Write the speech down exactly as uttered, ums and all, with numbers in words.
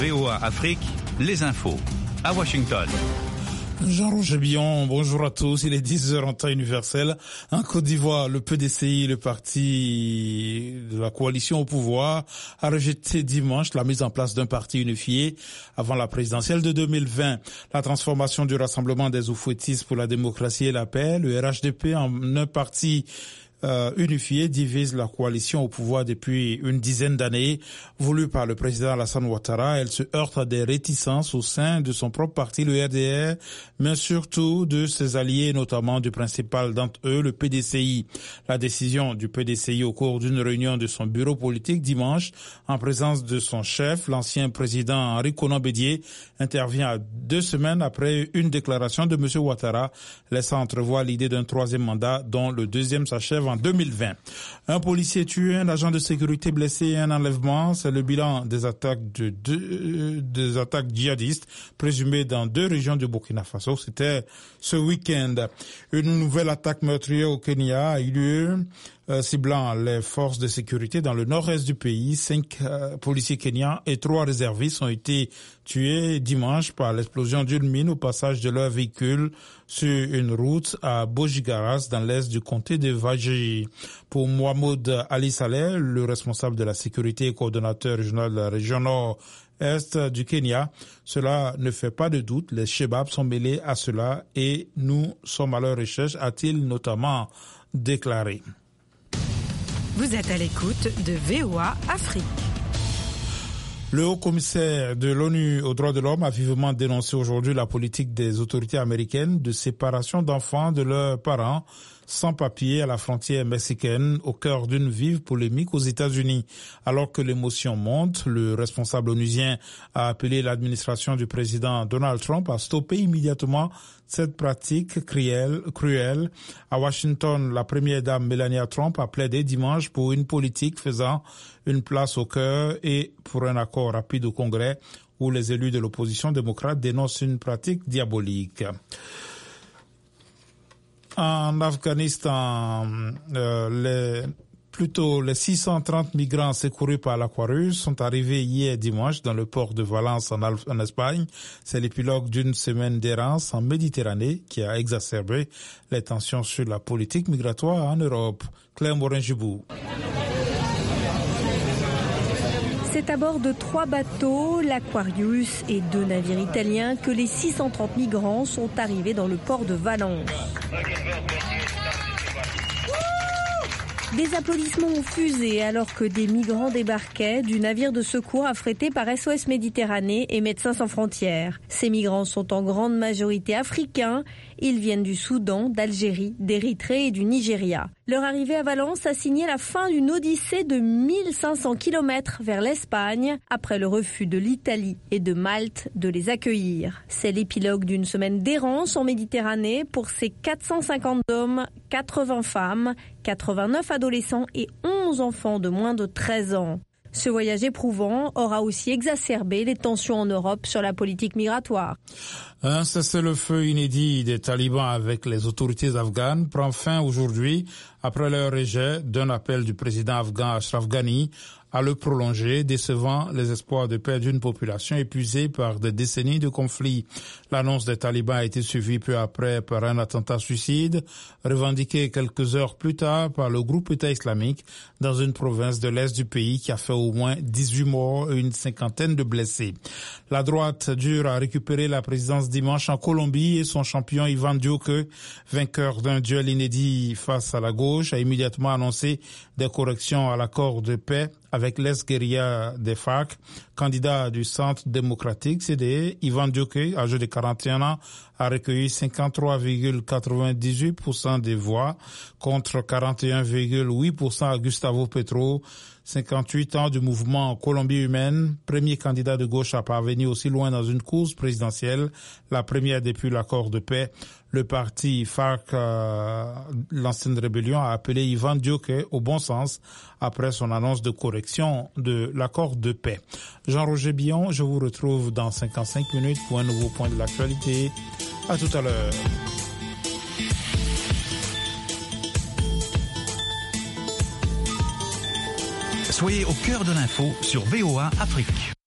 V O A Afrique, les infos. À Washington. Jean-Roger Billon, bonjour à tous. Il est dix heures en temps universel. En Côte d'Ivoire, le P D C I, le parti de la coalition au pouvoir, a rejeté dimanche la mise en place d'un parti unifié avant la présidentielle de deux mille vingt. La transformation du Rassemblement des Oufouettistes pour la démocratie et la paix, le R H D P, en un parti Euh, unifié divise la coalition au pouvoir depuis une dizaine d'années. Voulue par le président Alassane Ouattara, elle se heurte à des réticences au sein de son propre parti, le R D R, mais surtout de ses alliés, notamment du principal d'entre eux, le P D C I. La décision du P D C I au cours d'une réunion de son bureau politique dimanche, en présence de son chef, l'ancien président Henri Konan Bédié, intervient à deux semaines après une déclaration de M. Ouattara, laissant entrevoir l'idée d'un troisième mandat dont le deuxième s'achève en deux mille vingt. Un policier tué, un agent de sécurité blessé et un enlèvement, c'est le bilan des attaques de deux, des attaques djihadistes présumées dans deux régions du Burkina Faso. C'était ce week-end. Une nouvelle attaque meurtrière au Kenya a eu lieu, euh, ciblant les forces de sécurité dans le nord-est du pays. Cinq euh, policiers kenyans et trois réservistes ont été tués dimanche par l'explosion d'une mine au passage de leur véhicule sur une route à Bojigaras dans l'est du comté de Vajir. Pour Mohamed Ali Saleh, le responsable de la sécurité et coordonnateur régional de la région nord-est du Kenya, cela ne fait pas de doute, les Chebabs sont mêlés à cela et nous sommes à leur recherche, a-t-il notamment déclaré. Vous êtes à l'écoute de V O A Afrique. Le haut-commissaire de l'ONU aux droits de l'homme a vivement dénoncé aujourd'hui la politique des autorités américaines de séparation d'enfants de leurs parents sans papier à la frontière mexicaine au cœur d'une vive polémique aux États-Unis. Alors que l'émotion monte, le responsable onusien a appelé l'administration du président Donald Trump à stopper immédiatement cette pratique cruelle. cruelle. À Washington, la première dame Melania Trump a plaidé dimanche pour une politique faisant une place au cœur et pour un accord rapide au Congrès où les élus de l'opposition démocrate dénoncent une pratique diabolique. En Afghanistan, euh, les, plutôt les six cent trente migrants secourus par l'Aquarius sont arrivés hier dimanche dans le port de Valence en, Alf, en Espagne. C'est l'épilogue d'une semaine d'errance en Méditerranée qui a exacerbé les tensions sur la politique migratoire en Europe. Claire Morin-Gibou. C'est à bord de trois bateaux, l'Aquarius et deux navires italiens, que les six cent trente migrants sont arrivés dans le port de Valence. Des applaudissements ont fusé alors que des migrants débarquaient du navire de secours affrété par S O S Méditerranée et Médecins sans frontières. Ces migrants sont en grande majorité africains. Ils viennent du Soudan, d'Algérie, d'Érythrée et du Nigeria. Leur arrivée à Valence a signé la fin d'une odyssée de mille cinq cents kilomètres vers l'Espagne, après le refus de l'Italie et de Malte de les accueillir. C'est l'épilogue d'une semaine d'errance en Méditerranée pour ces quatre cent cinquante hommes, quatre-vingts femmes, quatre-vingt-neuf adolescents et onze enfants de moins de treize ans. Ce voyage éprouvant aura aussi exacerbé les tensions en Europe sur la politique migratoire. Un cessez-le-feu inédit des talibans avec les autorités afghanes prend fin aujourd'hui après leur rejet d'un appel du président afghan Ashraf Ghani à le prolonger, décevant les espoirs de paix d'une population épuisée par des décennies de conflits. L'annonce des talibans a été suivie peu après par un attentat suicide, revendiqué quelques heures plus tard par le groupe État islamique dans une province de l'Est du pays qui a fait au moins dix-huit morts et une cinquantaine de blessés. La droite dure à récupérer la présidence dimanche en Colombie et son champion Ivan Duque, vainqueur d'un duel inédit face à la gauche, a immédiatement annoncé des corrections à l'accord de paix avec l'ex-guérilla des FARC. Candidat du Centre démocratique C D E, Ivan Duque, âgé de quarante et un ans, a recueilli cinquante-trois virgule quatre-vingt-dix-huit pour cent des voix contre quarante et un virgule huit pour cent à Gustavo Petro, cinquante-huit ans du mouvement Colombie humaine, premier candidat de gauche à parvenir aussi loin dans une course présidentielle, la première depuis l'accord de paix. Le parti FARC, euh, l'ancienne rébellion, a appelé Ivan Duque au bon sens après son annonce de correction de l'accord de paix. Jean-Roger Billon, je vous retrouve dans cinquante-cinq minutes pour un nouveau point de l'actualité. À tout à l'heure. Soyez au cœur de l'info sur V O A Afrique.